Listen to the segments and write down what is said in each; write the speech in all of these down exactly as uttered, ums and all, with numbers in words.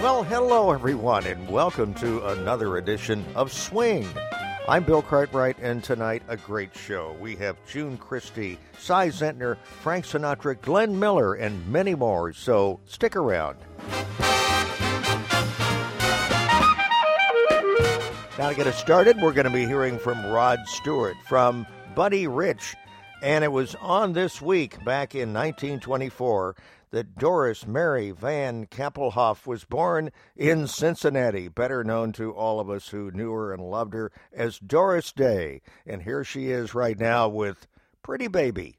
Well, hello, everyone, and welcome to another edition of Swing. I'm Bill Cartwright, and tonight, a great show. We have June Christie, Cy Zentner, Frank Sinatra, Glenn Miller, and many more, so stick around. Now, to get us started, we're going to be hearing from Rod Stewart, from Buddy Rich, and it was on this week, back in nineteen twenty-four, that Doris Mary Van Kappelhoff was born in Cincinnati, better known to all of us who knew her and loved her as Doris Day. And here she is right now with Pretty Baby.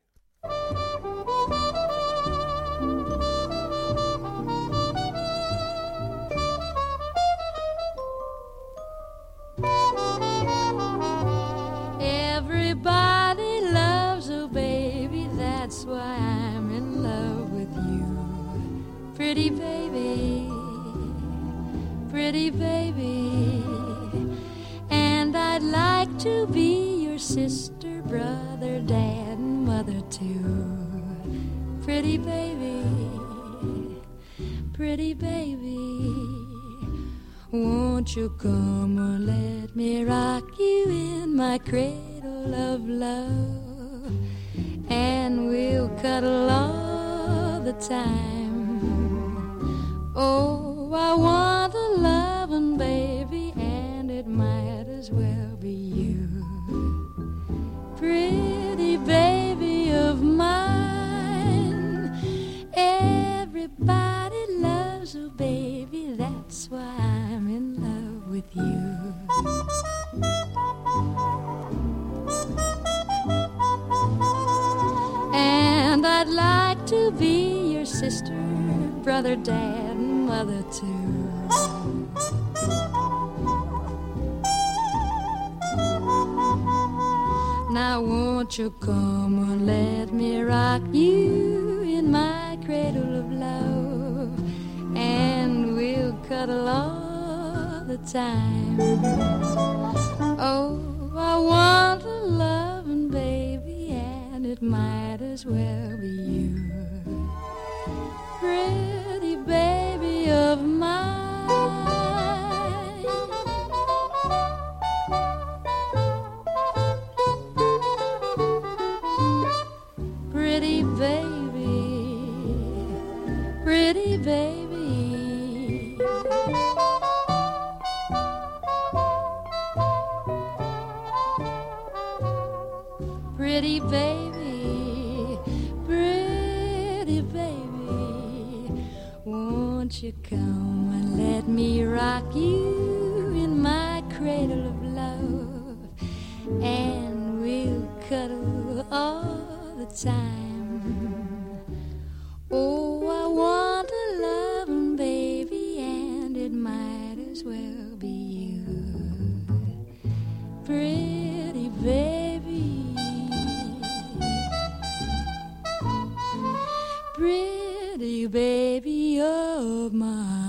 Everybody loves a baby, that's why I'm in love with you. Pretty baby, pretty baby, and I'd like to be your sister, brother, dad, and mother too. Pretty baby, pretty baby, won't you come and let me rock you in my cradle of love, and we'll cuddle all the time. Oh, I want a lovin' baby, and it might as well be you. Pretty baby of mine, everybody loves a baby, that's why I'm in love with you. And I'd like to be your sister, brother, dad, and mother too. Now won't you come and let me rock you in my cradle of love, and we'll cuddle all the time. Oh, I want a lovin' baby, and it might as well be you. Pretty baby of mine. Pretty baby, pretty baby, pretty baby, pretty baby, won't you come and let me rock you in my cradle of love, and we'll cuddle all the time. Oh, I want a lovin' baby, and it might as well be you. Pretty baby, pretty baby of mine.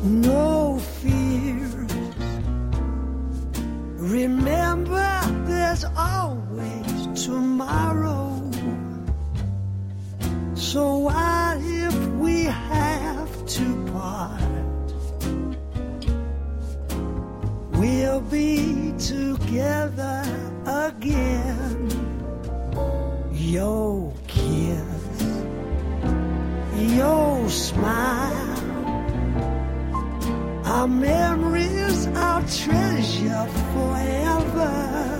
no fear. Remember, there's always tomorrow. So what if we have to part? We'll be together again. Your kiss, your smile, our memories, our treasure forever.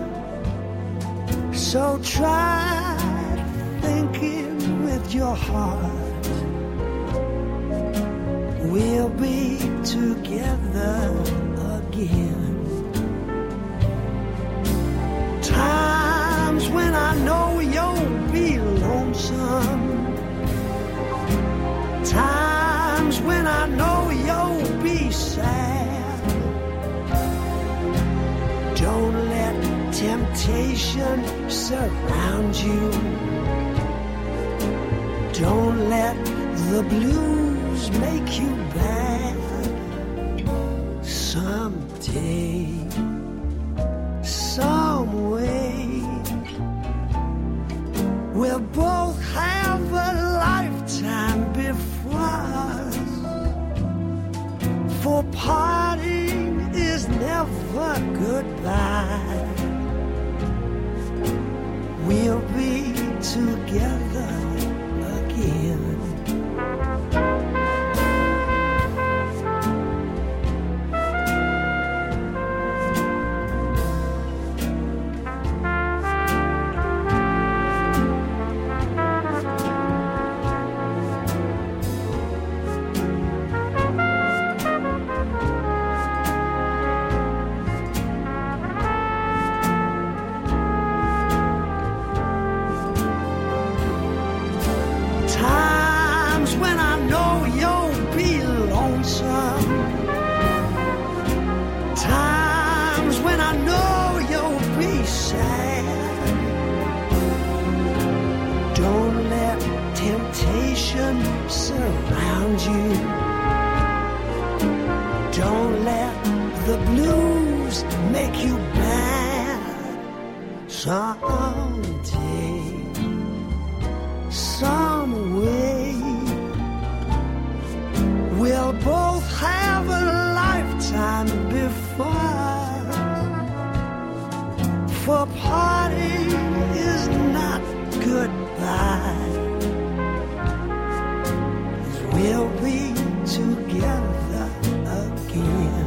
So try thinking with your heart. We'll be together again. Times when I know you'll be lonesome. Times when I know you'll be sad. Don't let temptation surround you. Don't let the blues make you bad. Someday, some way, we'll both have a lifetime before us. For parting is never goodbye. We'll be together again. Surround you. Don't let the blues make you bad. Someday, some way, we'll both have a lifetime before us. For parting is not goodbye. We'll be together again.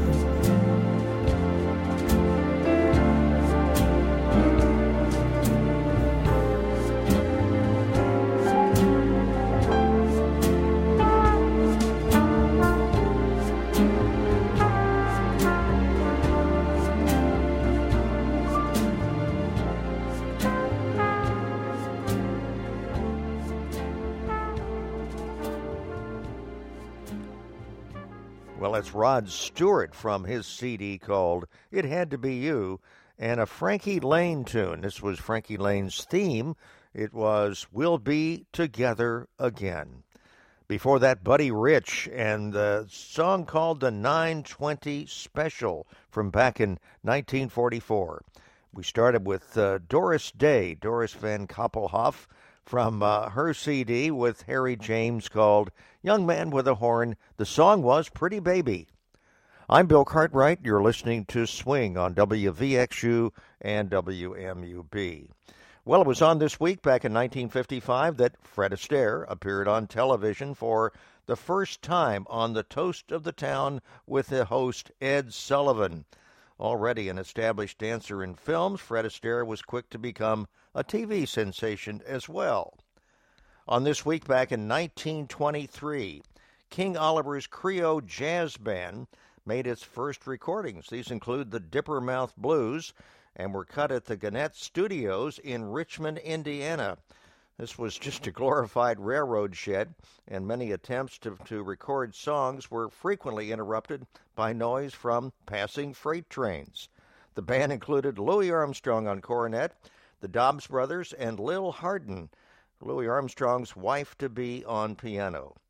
Well, that's Rod Stewart from his C D called It Had to Be You, and a Frankie Lane tune. This was Frankie Lane's theme. It was We'll Be Together Again. Before that, Buddy Rich and the song called The nine twenty Special from back in nineteen forty-four. We started with uh, Doris Day, Doris Van Koppelhoff, from uh, her C D with Harry James called Young Man with a Horn. The song was Pretty Baby. I'm Bill Cartwright. You're listening to Swing on W V X U and W M U B. Well, it was on this week back in nineteen fifty-five that Fred Astaire appeared on television for the first time on the Toast of the Town with the host Ed Sullivan. Already an established dancer in films, Fred Astaire was quick to become a T V sensation as well. On this week back in nineteen twenty-three, King Oliver's Creole Jazz Band made its first recordings. These include the Dippermouth Blues and were cut at the Gannett Studios in Richmond, Indiana. This was just a glorified railroad shed, and many attempts to, to record songs were frequently interrupted by noise from passing freight trains. The band included Louis Armstrong on cornet, the Dobbs Brothers, and Lil Hardin, Louis Armstrong's wife-to-be, on piano.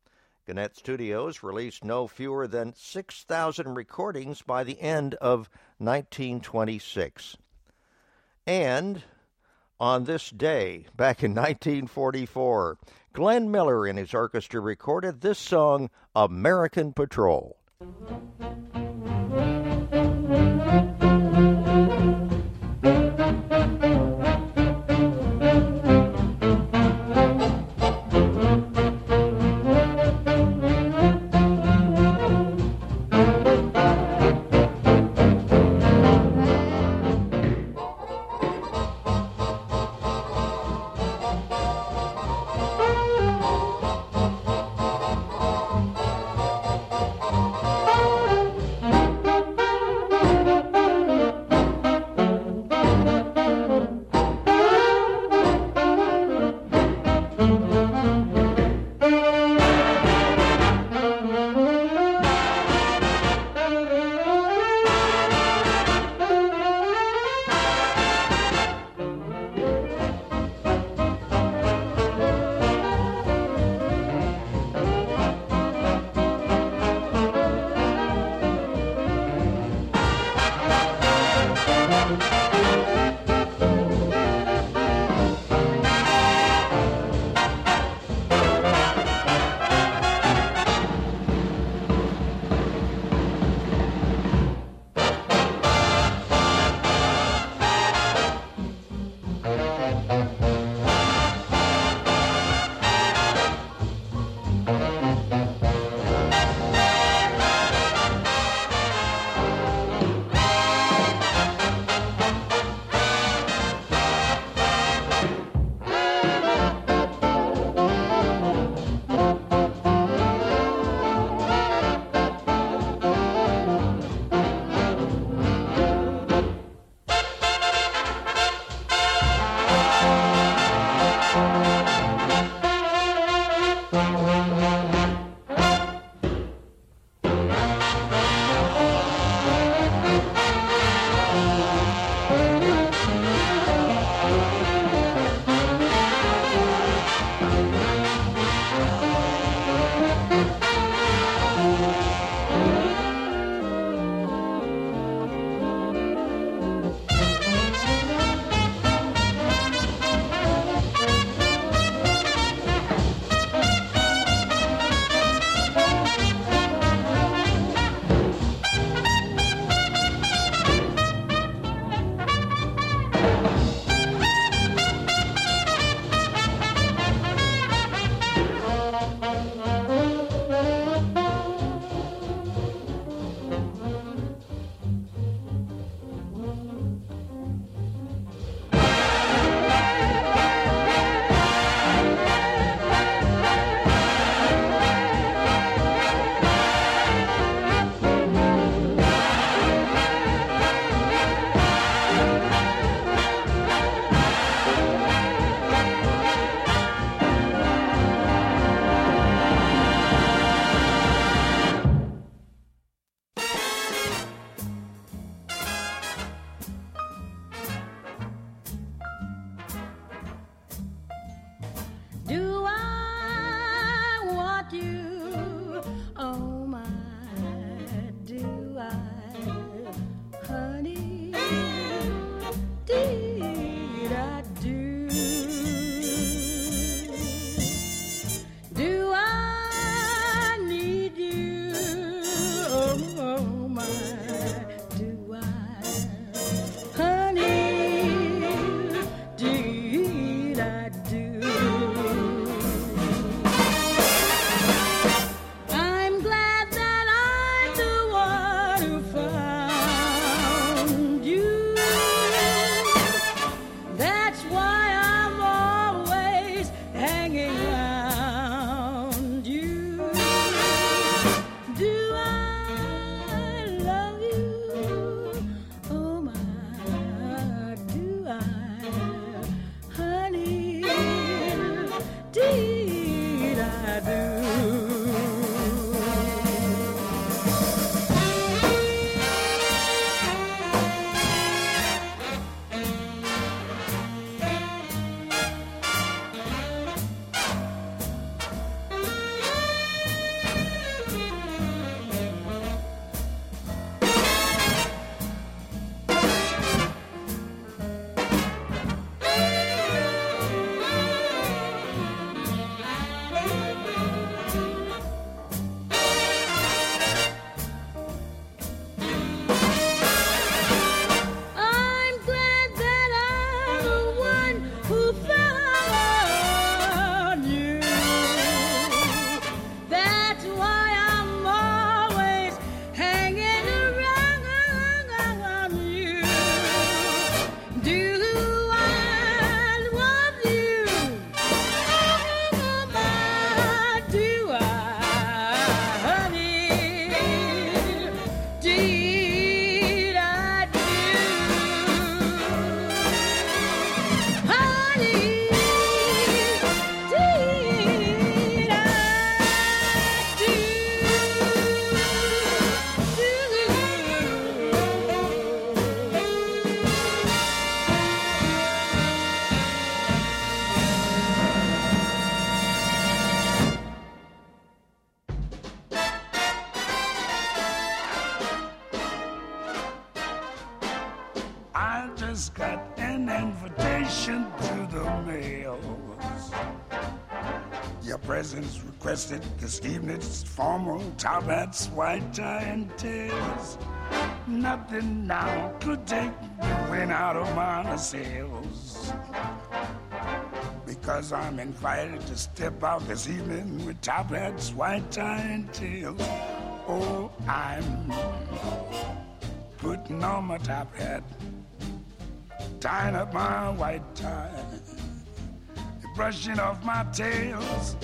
Gannett Studios released no fewer than six thousand recordings by the end of nineteen twenty-six. And on this day, back in nineteen forty-four, Glenn Miller and his orchestra recorded this song, American Patrol. just got an invitation to the mail. Your presence requested this evening's formal top hats, white tie, and tails. Nothing now could take the wind out of my sails. Because I'm invited to step out this evening with top hats, white tie, and tails. Oh, I'm putting on my top hat, tying up my white tie, brushing off my tails.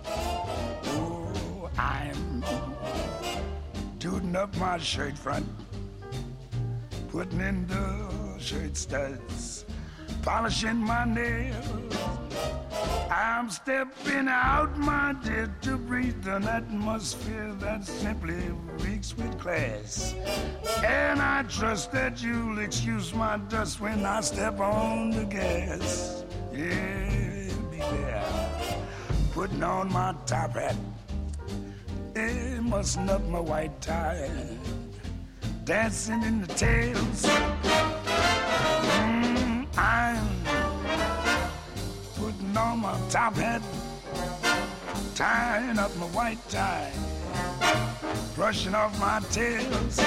Oh, I'm tooting up my shirt front, putting in the shirt studs, polishing my nails. I'm stepping out, my dear, to breathe an atmosphere that simply reeks with class. And I trust that you'll excuse my dust when I step on the gas. Yeah, be there, putting on my top hat, yeah, mussing up my white tie, dancing in the tails. Mm, I'm putting on my top hat, tying up my white tie, brushing off my tails.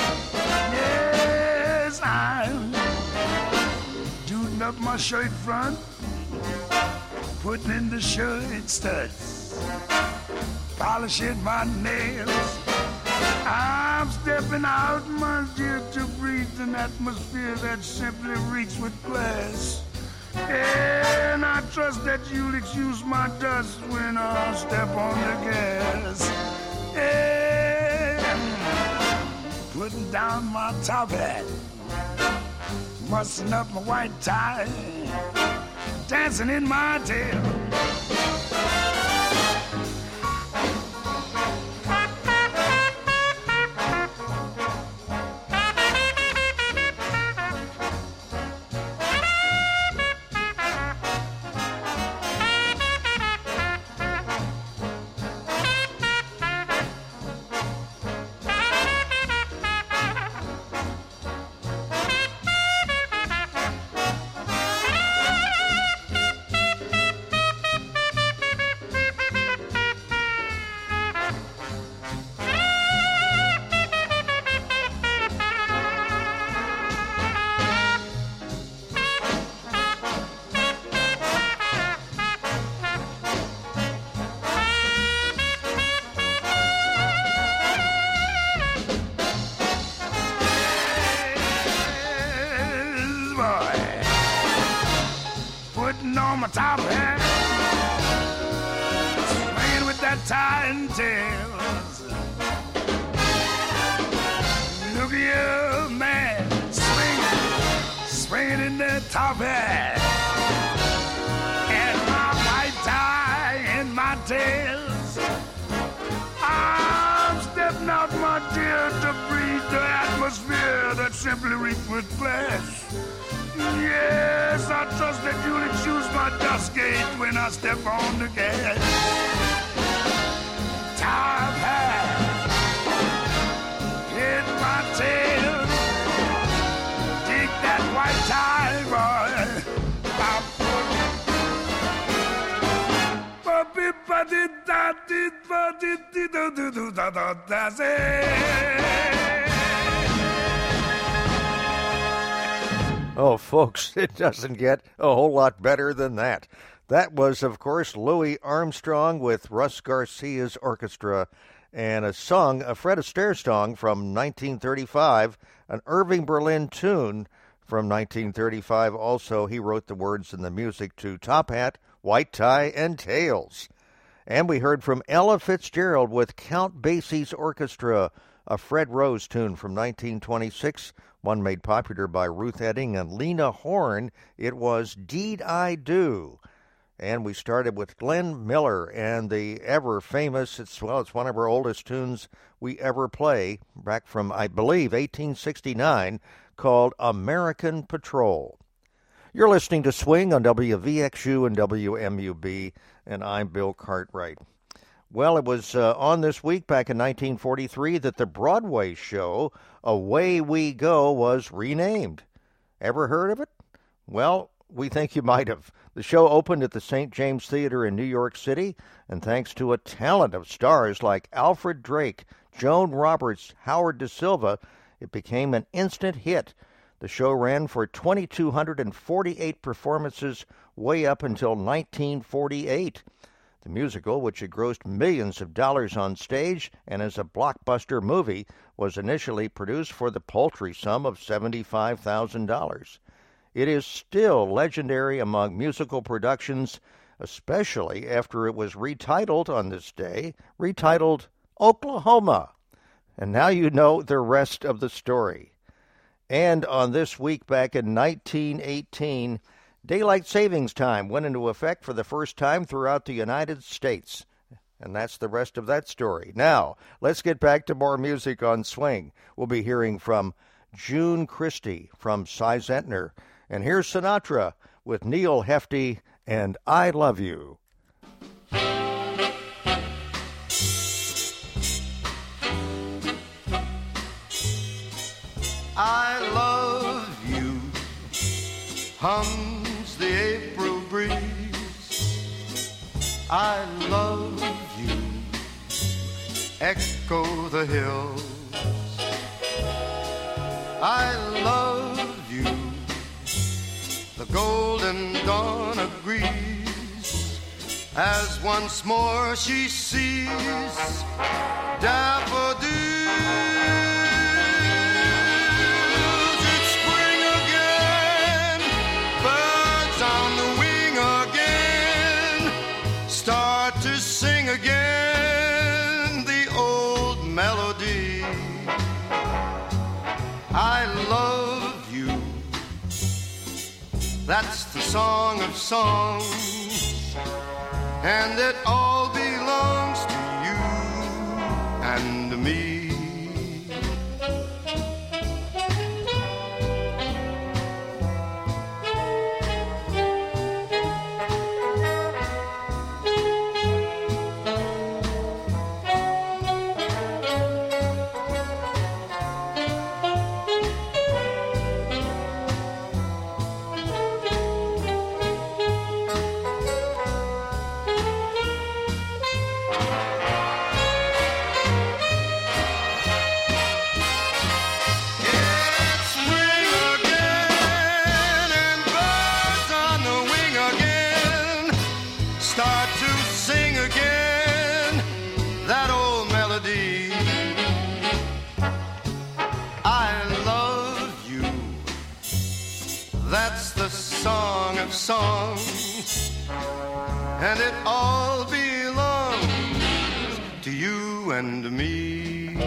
Yes, I'm doing up my shirt front, putting in the shirt studs, polishing my nails. I'm stepping out, my dear, to breathe an atmosphere that simply reeks with glass. And I trust that you'll excuse my dust when I step on the gas. And putting down my top hat, mussing up my white tie, dancing in my tail. My top hat, swinging with that tie and tails. Look at you, man, swinging, swinging in that top hat, and my white tie and my tails. I'm stepping out, my dear, to breathe the atmosphere that simply reeks with flesh. Yes, I trust that you'll excuse my dust gate when I step on the gas. Top hat, hit my tail, dig that white tie, boy. Oh, folks, it doesn't get a whole lot better than that. That was, of course, Louis Armstrong with Russ Garcia's orchestra, and a song, a Fred Astaire song from nineteen thirty-five, an Irving Berlin tune from nineteen thirty-five. Also, he wrote the words and the music to Top Hat, White Tie, and Tails. And we heard from Ella Fitzgerald with Count Basie's orchestra, a Fred Rose tune from nineteen twenty-six, one made popular by Ruth Etting and Lena Horne. It was Deed I Do. And we started with Glenn Miller and the ever-famous, it's, well, it's one of our oldest tunes we ever play, back from, I believe, eighteen sixty-nine, called American Patrol. You're listening to Swing on W V X U and W M U B, and I'm Bill Cartwright. Well, it was uh, on this week back in nineteen forty-three that the Broadway show Away We Go was renamed. Ever heard of it? Well, we think you might have. The show opened at the Saint James Theater in New York City, and thanks to a talent of stars like Alfred Drake, Joan Roberts, Howard Da Silva, it became an instant hit. The show ran for two thousand two hundred forty-eight performances way up until nineteen forty-eight. The musical, which had grossed millions of dollars on stage and as a blockbuster movie, was initially produced for the paltry sum of seventy-five thousand dollars. It is still legendary among musical productions, especially after it was retitled on this day, retitled Oklahoma. And now you know the rest of the story. And on this week back in nineteen eighteen, Daylight Savings Time went into effect for the first time throughout the United States. And that's the rest of that story. Now, let's get back to more music on Swing. We'll be hearing from June Christie from Cy Zentner. And here's Sinatra with Neil Hefti and I Love You. I love you, hums the April breeze. I love you, echo the hills. I love you, the golden dawn agrees, as once more she sees daffodils. It's spring again, birds on the wing again, start to sing again the old melody. I love you, that's the song of songs, and it all belongs to you and me. Songs, and it all belongs to you and me.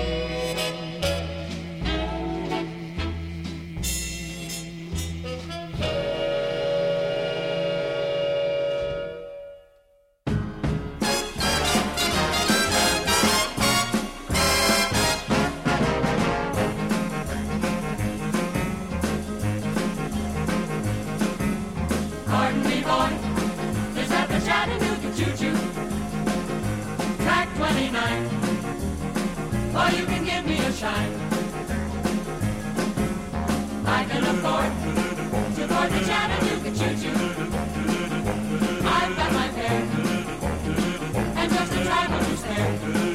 I can afford to board the Chattanooga choo-choo. I've got my fare and just a trifle to spare.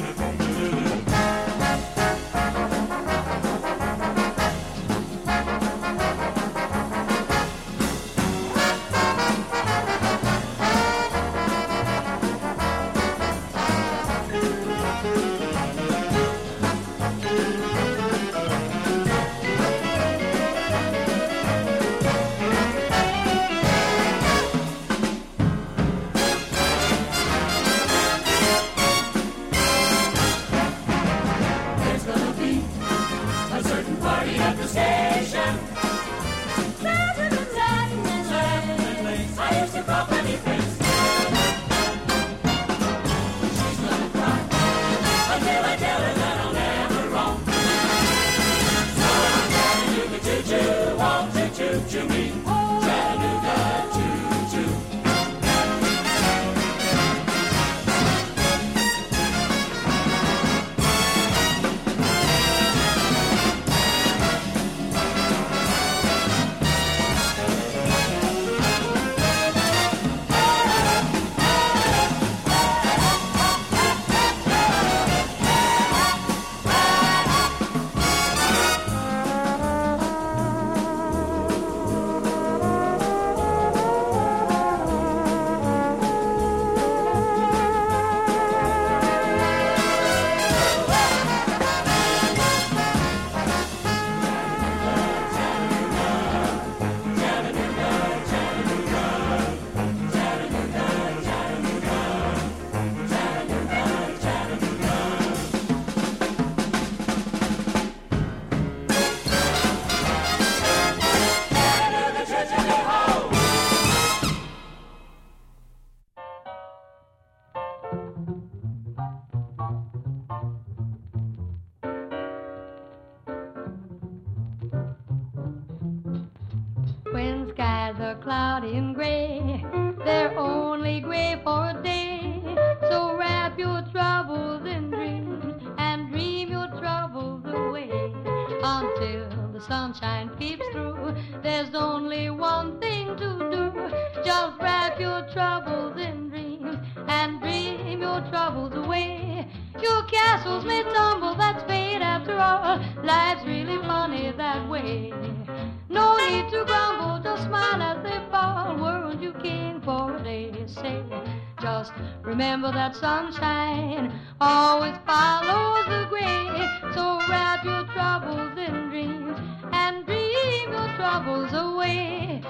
When skies are cloudy and gray, they're only gray for a day. So wrap your troubles in dreams and dream your troubles away. Until the sunshine peeps through, there's only one thing to do. Just wrap your troubles in dreams and dream your troubles away. Your castles may tumble, that's fate after all. Life's really funny that way. No need to grumble, just smile as they fall. Weren't you king for a day? Say, just remember that sunshine always follows the gray. So wrap your troubles in dreams and dream your troubles away.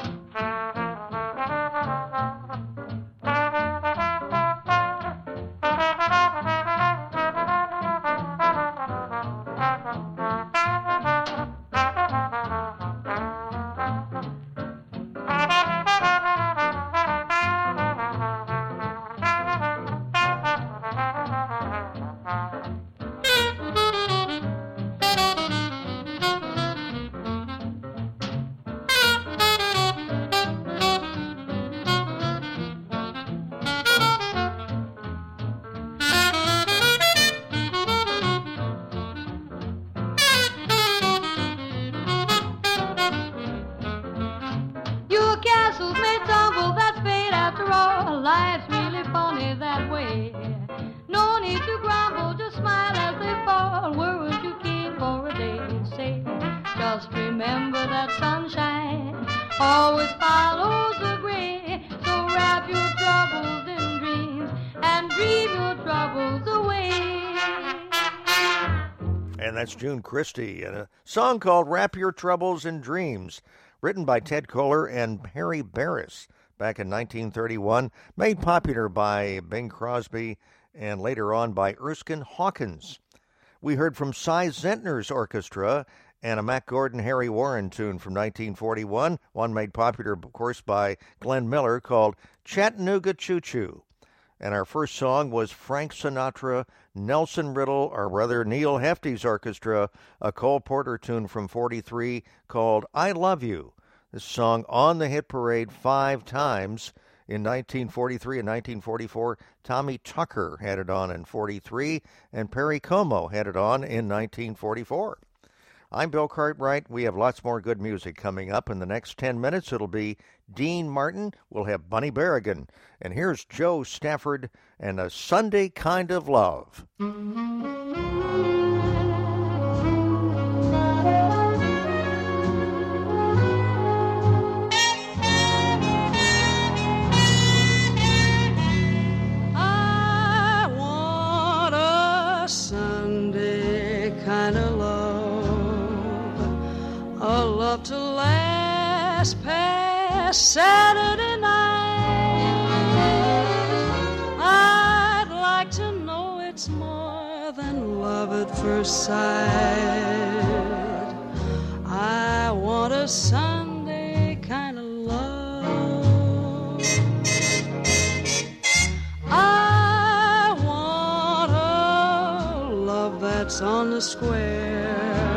That's June Christie, and a song called Wrap Your Troubles in Dreams, written by Ted Koehler and Perry Barris back in nineteen thirty-one, made popular by Bing Crosby and later on by Erskine Hawkins. We heard from Cy Zentner's orchestra and a Mack Gordon, Harry Warren tune from nineteen forty-one, one made popular, of course, by Glenn Miller called Chattanooga Choo Choo. And our first song was Frank Sinatra, Nelson Riddle, or rather Neil Hefti's orchestra, a Cole Porter tune from forty-three called I Love You. This song on the hit parade five times in nineteen forty-three and nineteen forty-four. Tommy Tucker had it on in forty-three, and Perry Como had it on in nineteen forty-four. I'm Bill Cartwright. We have lots more good music coming up. In the next ten minutes, it'll be Dean Martin. We'll have Bunny Berrigan. And here's Joe Stafford and A Sunday Kind of Love. I want a Sunday kind of love, a love to last past Saturday night. I'd like to know it's more than love at first sight. I want a Sunday kind of love. I want a love that's on the square.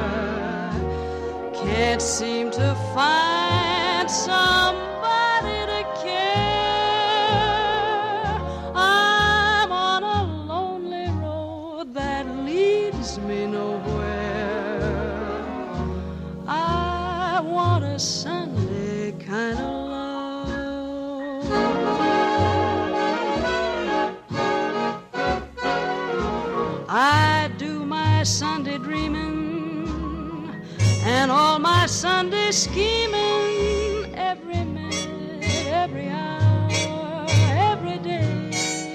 Can't seem to find somebody to care. I'm on a lonely road that leads me nowhere. I want a Sunday kind of love. I do my Sunday dreaming and all my Sunday scheming, every minute, every hour, every day.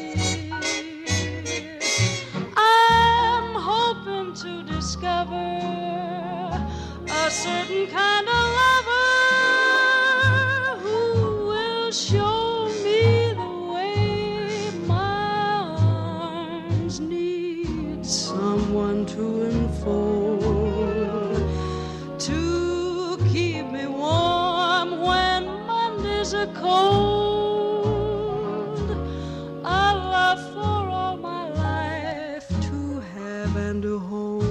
I'm hoping to discover a certain kind of lover who will show me the way my arms need someone to enfold. A cold, a love for all my life to have and to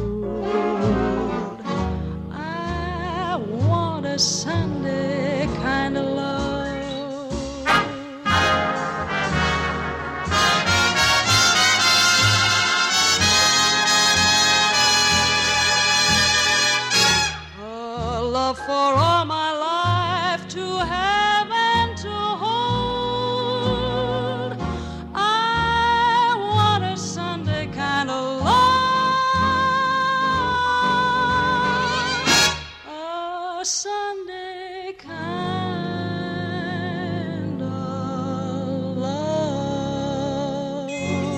hold. I want a Sunday kind love for all my life to have and to hold. I want a Sunday kind of love, a Sunday kind of love.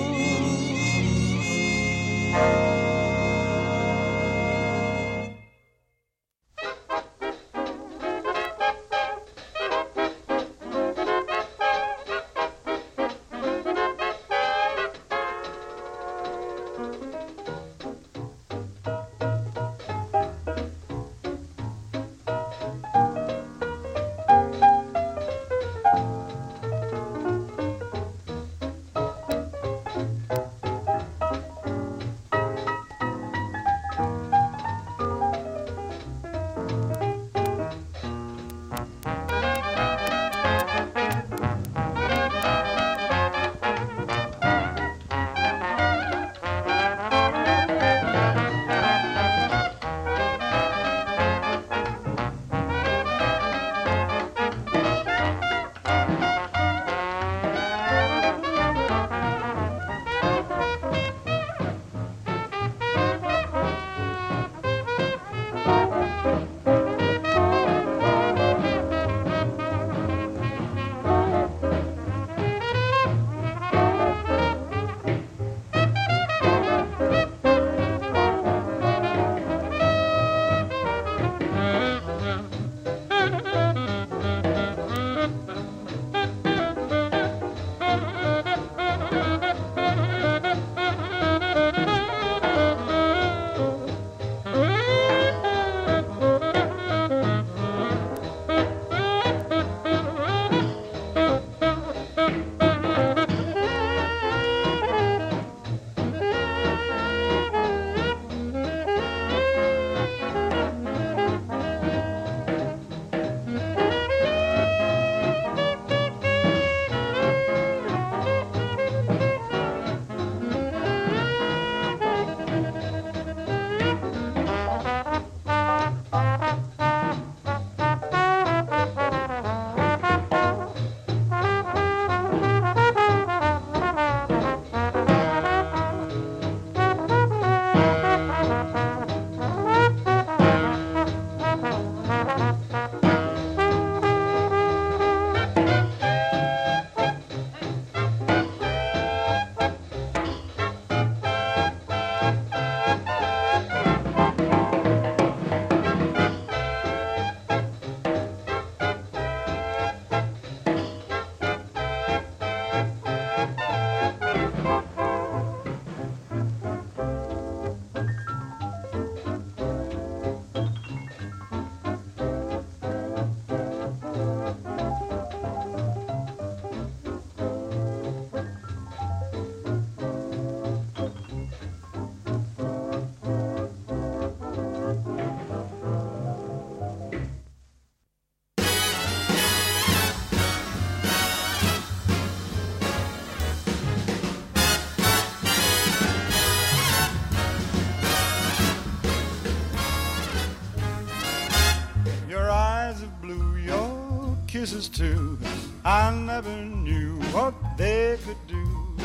Kisses too, I never knew what they could do.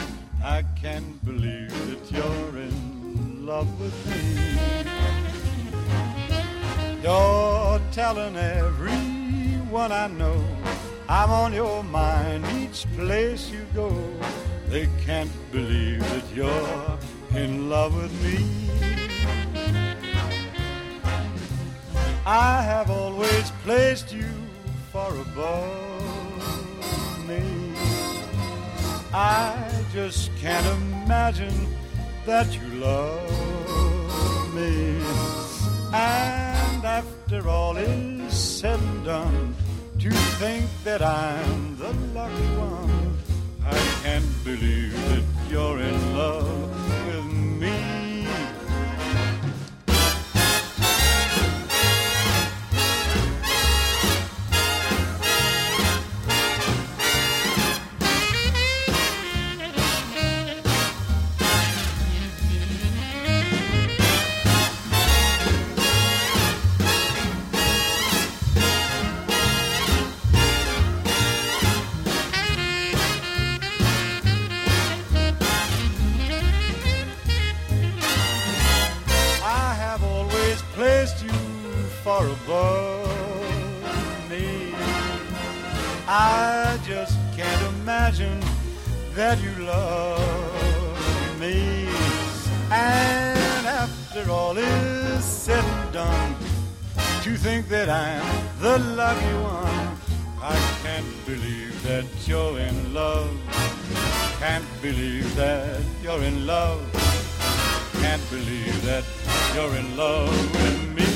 I can't believe that you're in love with me. You're telling everyone I know I'm on your mind each place you go. They can't believe that you're in love with me. I have always placed you far above me. I just can't imagine that you love me. And after all is said and done, to think that I'm the lucky one, I can't believe that you're in love with me. placed you far above me. I just can't imagine that you love me. And after all is said and done, to think that I'm the lucky one. I can't believe that you're in love. Can't believe that you're in love. Can't believe that you're in love with me.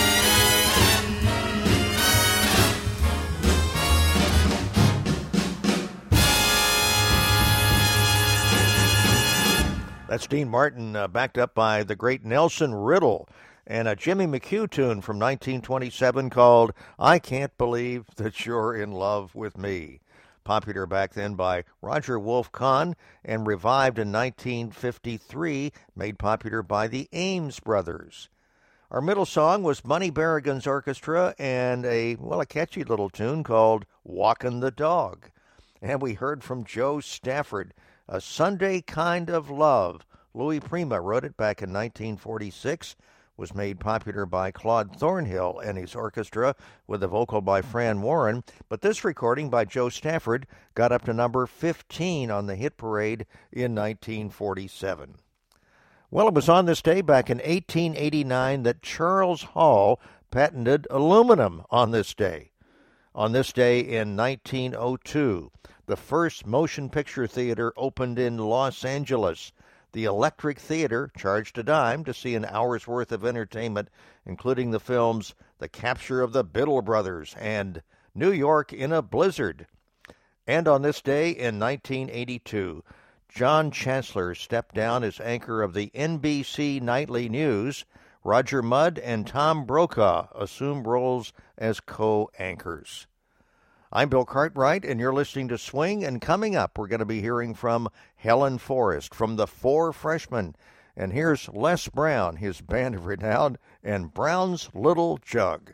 That's Dean Martin, uh, backed up by the great Nelson Riddle, and a Jimmy McHugh tune from nineteen twenty-seven called I Can't Believe That You're in Love with Me. Popular back then by Roger Wolf Kahn and revived in nineteen fifty-three, made popular by the Ames Brothers. Our middle song was Money Berrigan's Orchestra and a, well, a catchy little tune called Walkin' the Dog. And we heard from Joe Stafford, A Sunday Kind of Love. Louis Prima wrote it back in nineteen forty-six, was made popular by Claude Thornhill and his orchestra with a vocal by Fran Warren, but this recording by Joe Stafford got up to number fifteen on the hit parade in nineteen forty-seven. Well, it was on this day back in eighteen eighty-nine that Charles Hall patented aluminum on this day. On this day in nineteen oh two, the first motion picture theater opened in Los Angeles. The Electric Theater charged a dime to see an hour's worth of entertainment, including the films The Capture of the Biddle Brothers and New York in a Blizzard. And on this day in nineteen eighty-two, John Chancellor stepped down as anchor of the N B C Nightly News. Roger Mudd and Tom Brokaw assumed roles as co-anchors. I'm Bill Cartwright, and you're listening to Swing, and coming up, we're going to be hearing from Helen Forrest from the Four Freshmen. And here's Les Brown, his band of renown, and Brown's Little Jug.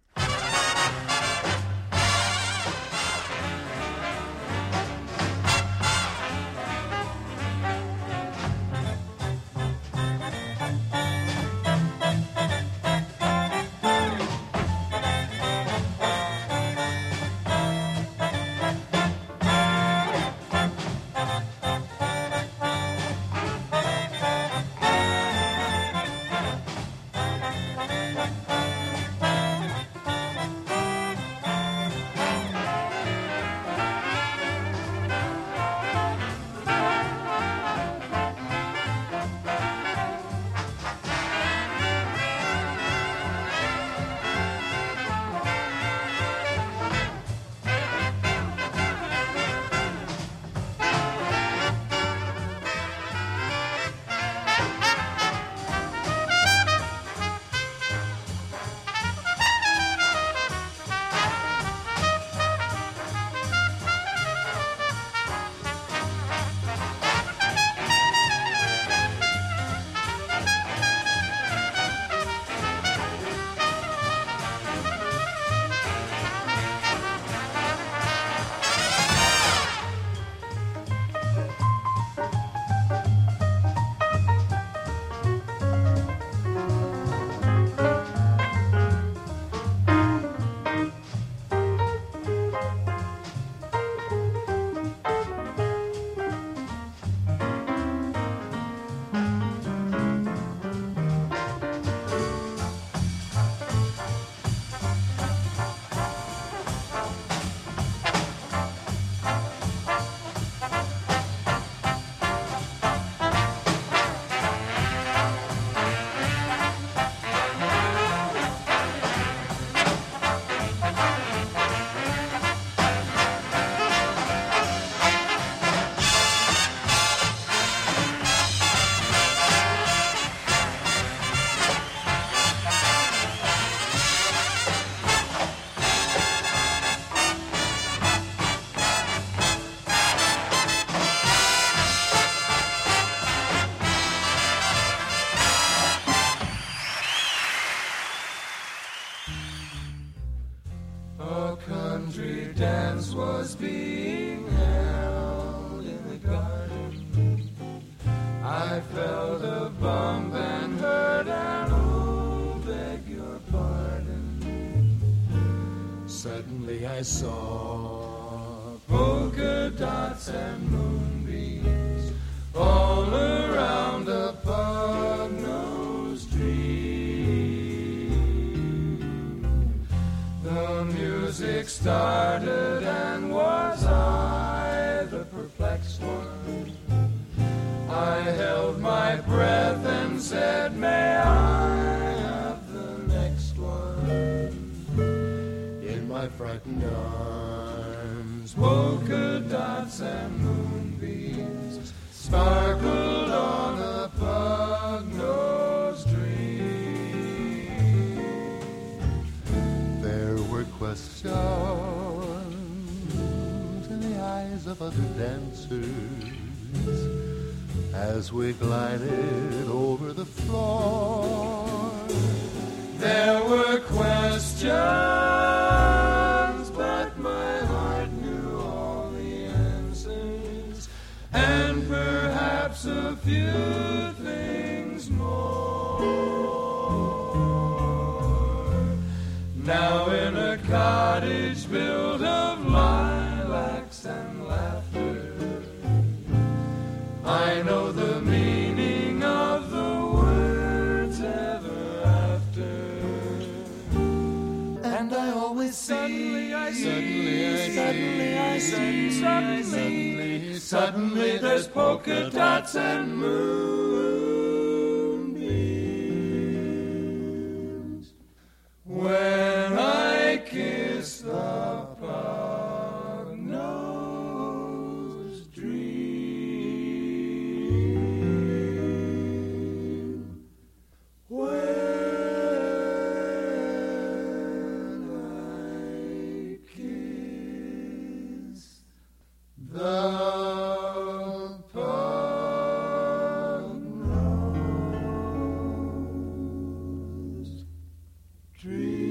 Was being held in the garden. I felt a bump and heard an old beggar Suddenly I saw polka dots and moonbeams all around a pug-nosed dream. The music started, and was I the perplexed one? I held my breath and said, may I have the next one? In my frightened arms, polka dots and moonbeams sparkled on a pug-nosed dream. There were questions in the eyes of other dancers as we glided over the floor. There were questions, but my heart knew all the answers, and perhaps a few things more. Now in a cottage built of lilacs and laughter, I know the meaning of the words ever after. And I always see, suddenly I see, suddenly I see, suddenly I see, suddenly, suddenly, suddenly there's polka dots and moonbeams. When I kiss the pug-nosed dream. When I kiss the pug-nosed dream.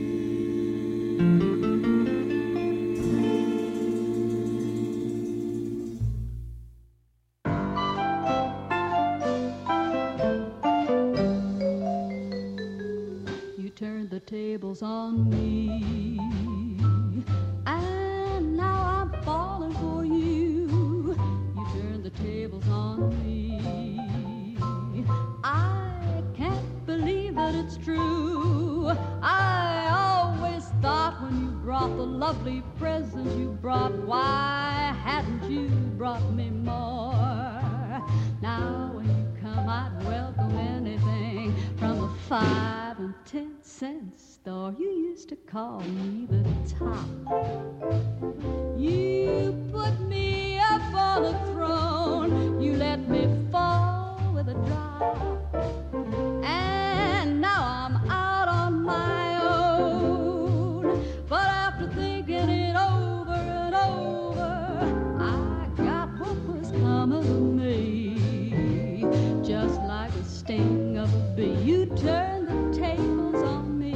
You turned the tables on me, and now I'm falling for you. You turned the tables on me. I can't believe that it's true. I always thought when you brought the lovely presents you brought, why hadn't you brought me more? Now when you come, I'd welcome anything from a five and ten cent store. You used to call me the top. You put me up on a throne. You let me fall with a drop. And now I'm out on my own. But after thinking it over and over, I got what was coming to me. Just like a sting of a bee, you turned the tables on me.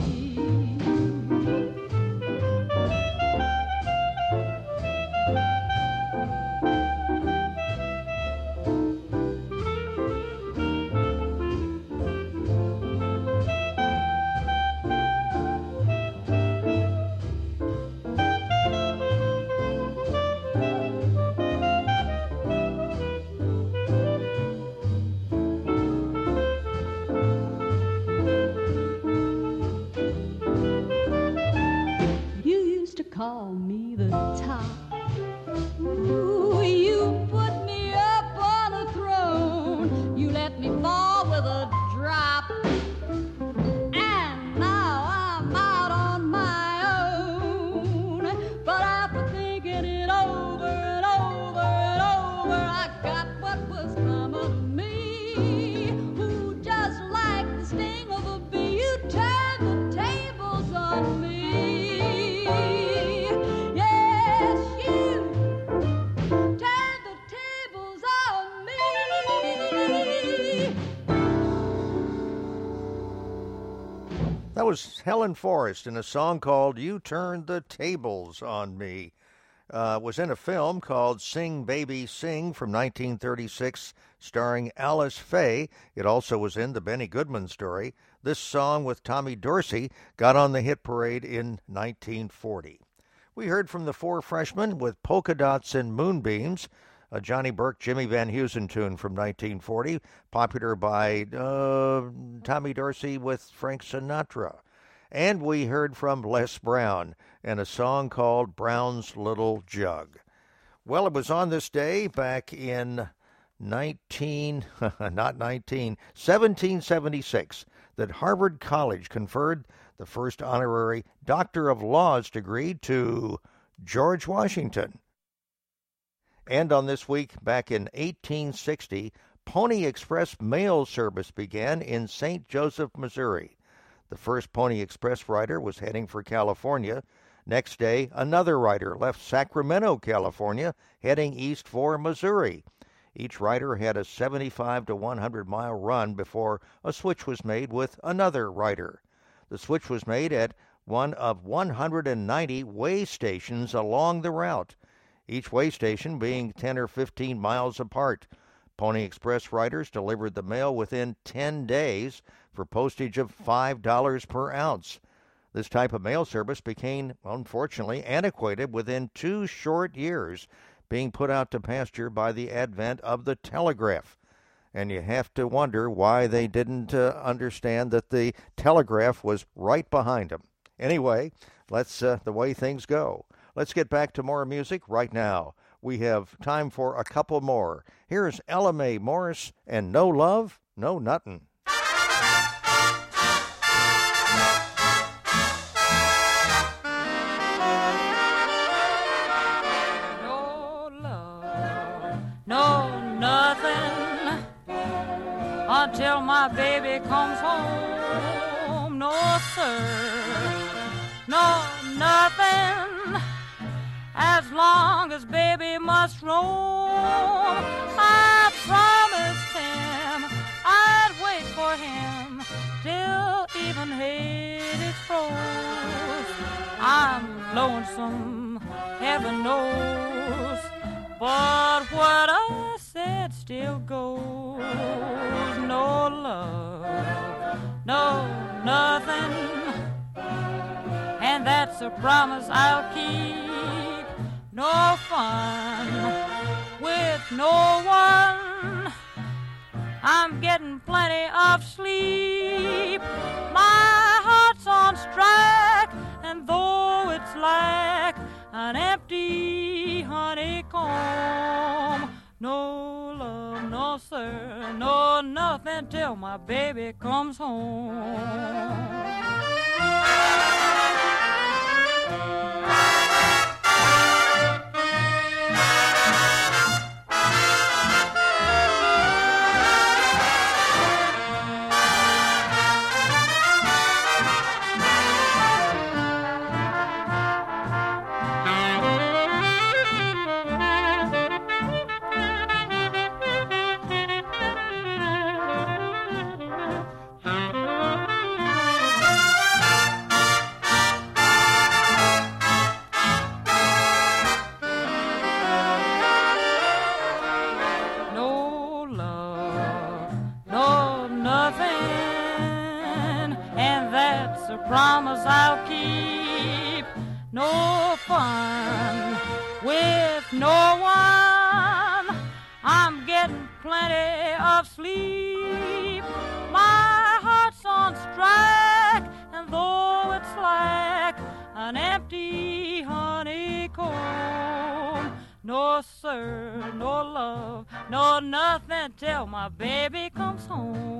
You used to call me the top. Ooh, you put me up on a throne. You let me fall with a drop. And now I'm out on my own. But after thinking it over and over and over, I got what was coming to me. Ooh, just like the sting of a bee, you turned the tables on me. Yes, you turned the tables on me. That was Helen Forrest in a song called You Turned the Tables on Me. Uh, was in a film called Sing Baby Sing from nineteen thirty-six, starring Alice Faye. It also was in The Benny Goodman Story. This song with Tommy Dorsey got on the hit parade in nineteen forty. We heard from the Four Freshmen with Polka Dots and Moonbeams, a Johnny Burke, Jimmy Van Heusen tune from nineteen forty, popular by uh, Tommy Dorsey with Frank Sinatra. And we heard from Les Brown and a song called Brown's Little Jug. Well, it was on this day back in nineteen, not nineteen, seventeen seventy-six that Harvard College conferred the first honorary Doctor of Laws degree to George Washington. And on this week, back in eighteen sixty, Pony Express mail service began in Saint Joseph, Missouri. The first Pony Express rider was heading for California. Next day, another rider left Sacramento, California, heading east for Missouri. Each rider had a seventy-five to one hundred mile run before a switch was made with another rider. The switch was made at one of one hundred ninety way stations along the route, each way station being ten or fifteen miles apart. Pony Express riders delivered the mail within ten days for postage of five dollars per ounce. This type of mail service became, unfortunately, antiquated within two short years, being put out to pasture by the advent of the telegraph. And you have to wonder why they didn't uh, understand that the telegraph was right behind them. Anyway, let's uh, the way things go. Let's get back to more music right now. We have time for a couple more. Here's Ella Mae Morris and No Love, No Nuttin'. Until my baby comes home, no sir, no nothing, as long as baby must roam. I promised him I'd wait for him till even Hades froze. I'm lonesome, heaven knows, but what I said still goes. No love, no nothing, and that's a promise I'll keep. No fun with no one, I'm getting plenty of sleep. My heart's on strike, and though it's like an empty honeycomb, no love, no sir, no nothing till my baby comes home. Promise I'll keep. No fun with no one, I'm getting plenty of sleep. My heart's on strike, and though it's like an empty honeycomb, no sir, no love, no nothing till my baby comes home.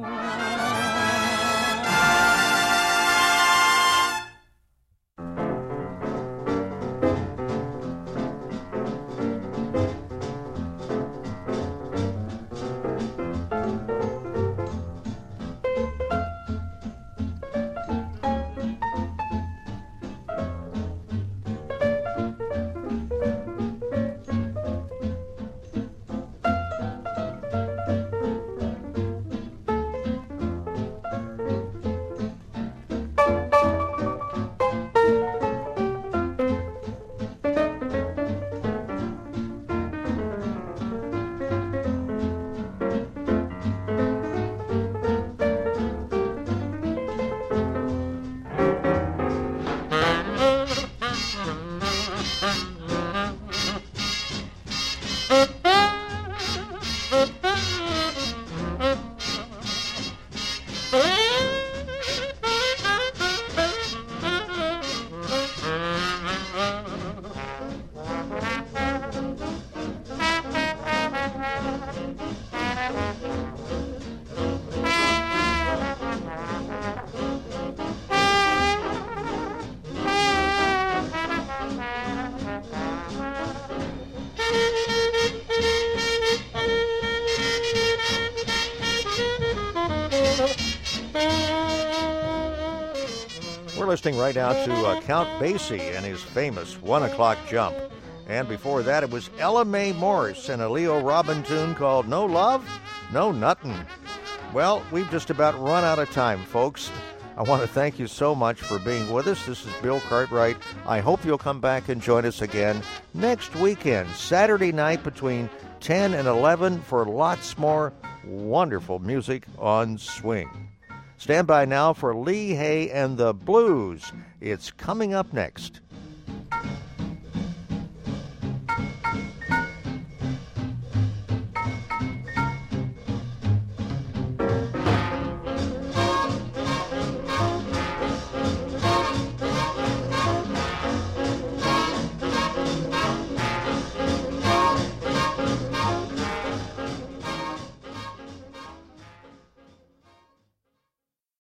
We're listening right now to uh, Count Basie and his famous One O'Clock Jump. And before that, it was Ella Mae Morse and a Leo Robin tune called No Love, No Nuttin'. Well, we've just about run out of time, folks. I want to thank you so much for being with us. This is Bill Cartwright. I hope you'll come back and join us again next weekend, Saturday night between ten and eleven for lots more wonderful music on swing. Stand by now for Lee Hay and the Blues. It's coming up next.